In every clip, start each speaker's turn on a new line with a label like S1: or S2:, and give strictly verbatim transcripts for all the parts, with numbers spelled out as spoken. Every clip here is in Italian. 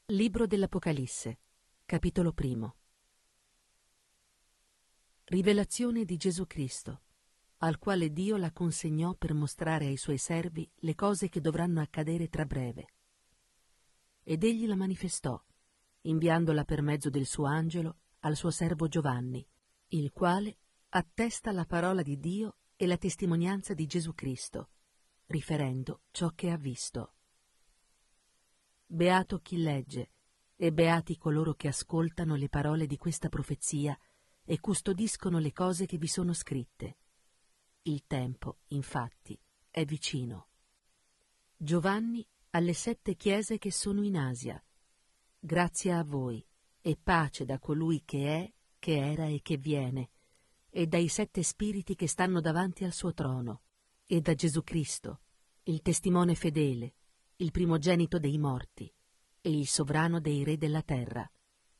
S1: Libro dell'Apocalisse, capitolo primo. Rivelazione di Gesù Cristo, al quale Dio la consegnò per mostrare ai suoi servi le cose che dovranno accadere tra breve. Ed egli la manifestò, inviandola per mezzo del suo angelo al suo servo Giovanni, il quale attesta la parola di Dio e la testimonianza di Gesù Cristo, riferendo ciò che ha visto. Beato chi legge, e beati coloro che ascoltano le parole di questa profezia e custodiscono le cose che vi sono scritte. Il tempo, infatti, è vicino. Giovanni alle sette chiese che sono in Asia. Grazia a voi e pace da colui che è, che era e che viene, e dai sette spiriti che stanno davanti al suo trono, e da Gesù Cristo, il testimone fedele, il primogenito dei morti e il sovrano dei re della terra.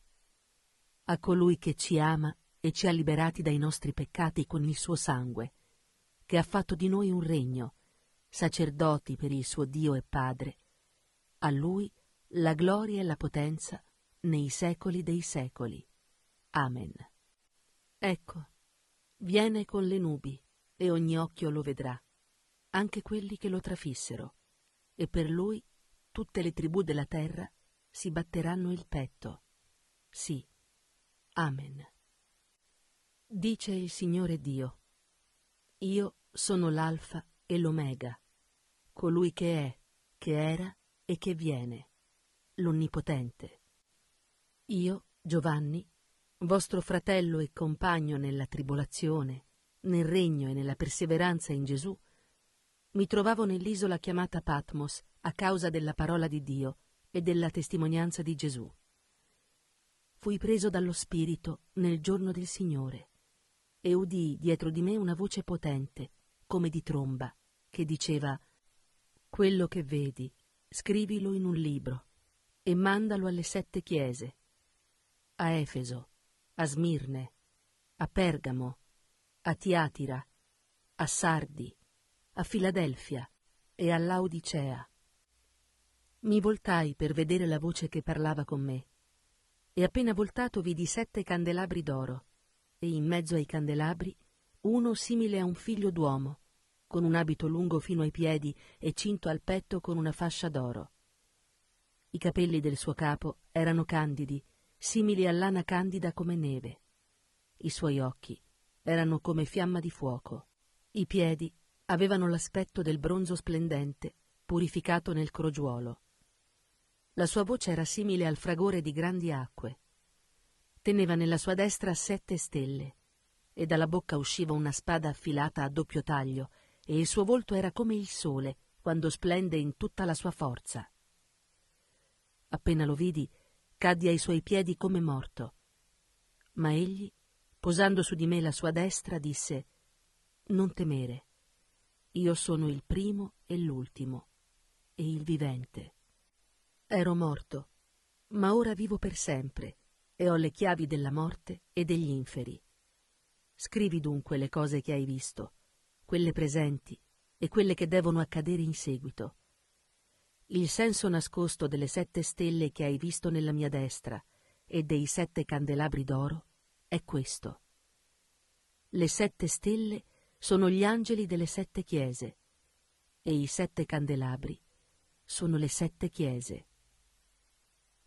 S1: A colui che ci ama e ci ha liberati dai nostri peccati con il suo sangue, che ha fatto di noi un regno, sacerdoti per il suo Dio e Padre, a lui la gloria e la potenza nei secoli dei secoli. Amen. Ecco, viene con le nubi, e ogni occhio lo vedrà, anche quelli che lo trafissero, e per lui tutte le tribù della terra si batteranno il petto. Sì. Amen. Dice il Signore Dio: Io sono l'Alfa e l'Omega, colui che è, che era e che viene, l'Onnipotente. Io, Giovanni, vostro fratello e compagno nella tribolazione, nel regno e nella perseveranza in Gesù, mi trovavo nell'isola chiamata Patmos a causa della parola di Dio e della testimonianza di Gesù. Fui preso dallo Spirito nel giorno del Signore e udii dietro di me una voce potente, come di tromba, che diceva: quello che vedi, scrivilo in un libro e mandalo alle sette chiese, a Efeso, a Smirne, a Pergamo, a Tiatira, a Sardi, a Filadelfia e a Laodicea. Mi voltai per vedere la voce che parlava con me, e appena voltato vidi sette candelabri d'oro, e in mezzo ai candelabri uno simile a un figlio d'uomo, con un abito lungo fino ai piedi e cinto al petto con una fascia d'oro. I capelli del suo capo erano candidi, simili a lana candida come neve. I suoi occhi erano come fiamma di fuoco. I piedi avevano l'aspetto del bronzo splendente, purificato nel crogiuolo. La sua voce era simile al fragore di grandi acque. Teneva nella sua destra sette stelle, e dalla bocca usciva una spada affilata a doppio taglio, e il suo volto era come il sole quando splende in tutta la sua forza. Appena lo vidi, caddi ai suoi piedi come morto. Ma egli, posando su di me la sua destra, disse: non temere, io sono il primo e l'ultimo, e il vivente. Ero morto, ma ora vivo per sempre, e ho le chiavi della morte e degli inferi. Scrivi dunque le cose che hai visto, quelle presenti e quelle che devono accadere in seguito. Il senso nascosto delle sette stelle che hai visto nella mia destra e dei sette candelabri d'oro è questo. Le sette stelle sono gli angeli delle sette chiese, e i sette candelabri sono le sette chiese.